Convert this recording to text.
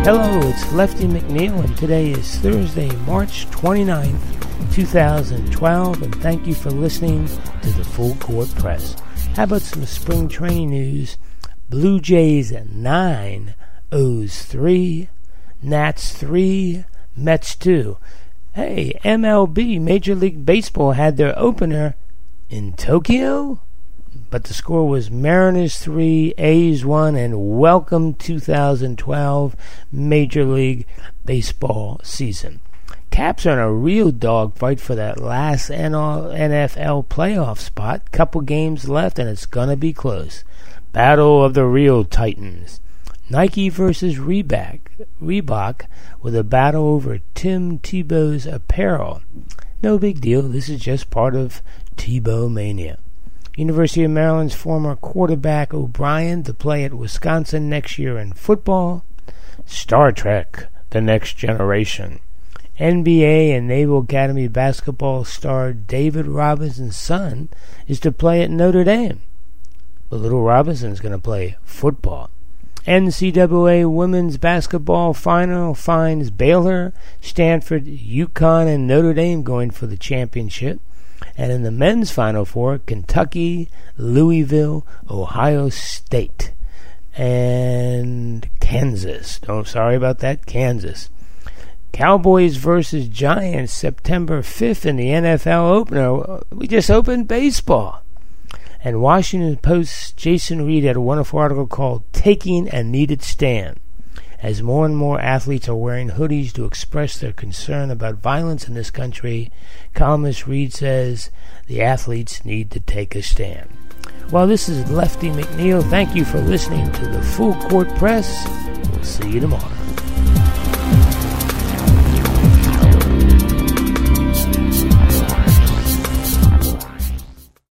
Hello, it's Lefty McNeil, and today is Thursday, March 29th, 2012, and thank you for listening to the Full Court Press. How about some spring training news? Blue Jays 9, O's 3, Nats 3, Mets 2. Hey, MLB, Major League Baseball, had their opener in Tokyo, but the score was Mariners 3, A's 1, and welcome 2012 Major League Baseball season. Caps are in a real dogfight for that last NFL playoff spot. Couple games left, and it's gonna be close. Battle of the real Titans. Nike versus Reebok with a battle over Tim Tebow's apparel. No big deal. This is just part of Tebow mania. University of Maryland's former quarterback O'Brien to play at Wisconsin next year in football. Star Trek: The Next Generation. NBA and Naval Academy basketball star David Robinson's son is to play at Notre Dame. But little Robinson is going to play football. NCAA women's basketball final finds Baylor, Stanford, UConn, and Notre Dame going for the championship. And in the men's Final Four, Kentucky, Louisville, Ohio State, and Kansas. Oh, sorry about that, Kansas. Cowboys versus Giants, September 5th in the NFL opener. We just opened baseball. And Washington Post's Jason Reed had a wonderful article called Taking a Needed Stand. As more and more athletes are wearing hoodies to express their concern about violence in this country, columnist Reed says the athletes need to take a stand. Well, this is Lefty McNeil. Thank you for listening to the Full Court Press. We'll see you tomorrow.